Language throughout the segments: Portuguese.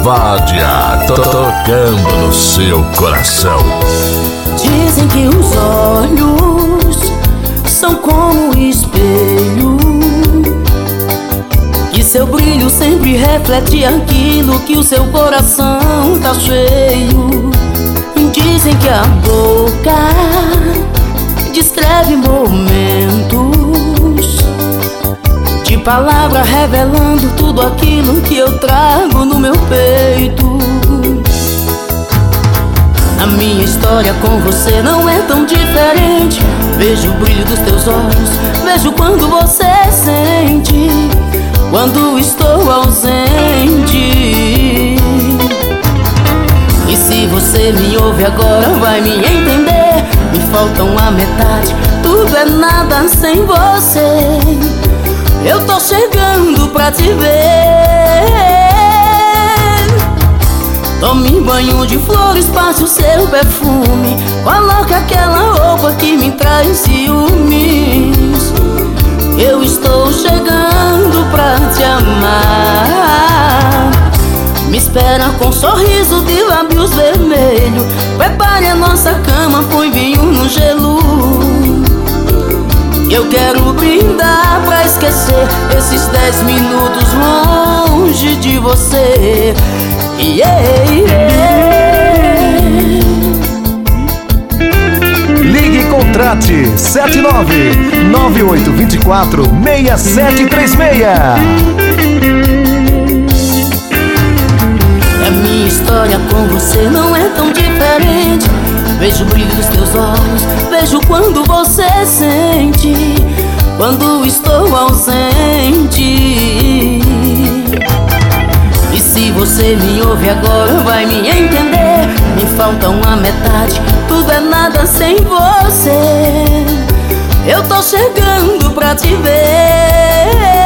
Vádia, tocando no seu coração. Dizem que os olhos são como um espelho, que seu brilho sempre reflete aquilo que o seu coração tá cheio. Dizem que a boca descreve momentos de palavra revelando tudo aquilo que eu trago no meu peito. A minha história com você não é tão diferente. Vejo o brilho dos teus olhos, vejo quando você sente, quando estou ausente. E se você me ouve agora vai me entender. Me faltam a metade, tudo é nada sem você. Eu tô chegando pra te ver. Tome banho de flores, passe o seu perfume, coloque aquela roupa que me traz ciúmes. Eu estou chegando pra te amar. Me espera com um sorriso de lábios vermelhos. Prepare a nossa cama, põe vinho no gelo. Eu quero brindar pra esquecer esses 10 minutos longe de você. Ligue e contrate 7998246736. A minha história com você não é tão diferente. Vejo o brilho dos teus olhos, vejo quando você sente, quando estou ausente. E se você me ouve agora vai me entender. Me falta uma metade, tudo é nada sem você. Eu tô chegando pra te ver.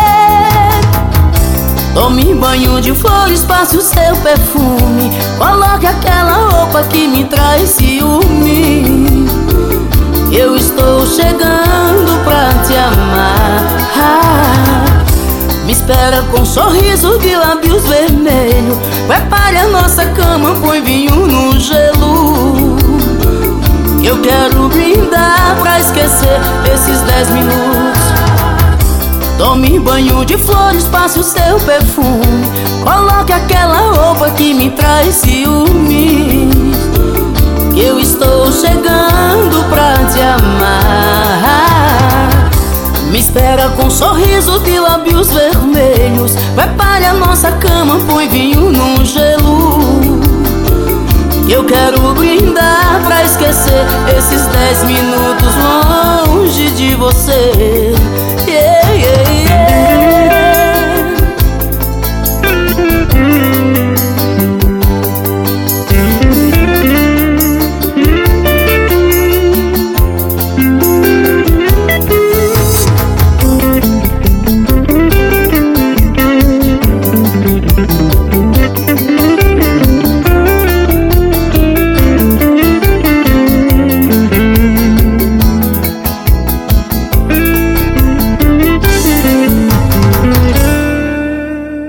Tome banho de flores, passe o seu perfume, coloque aquela roupa que me traz ciúme. Eu estou chegando pra te amar. Me espera com um sorriso de lábios vermelhos. Prepare a nossa cama, põe vinho no gelo. Eu quero brindar pra esquecer esses 10 minutos. Tome banho de flores, passe o seu perfume, coloque aquela roupa que me traz ciúmes. Eu estou chegando pra te amar. Me espera com um sorriso de lábios vermelhos. Prepare a nossa cama, põe vinho no gelo. Eu quero brindar pra esquecer esses 10 minutos longe de você.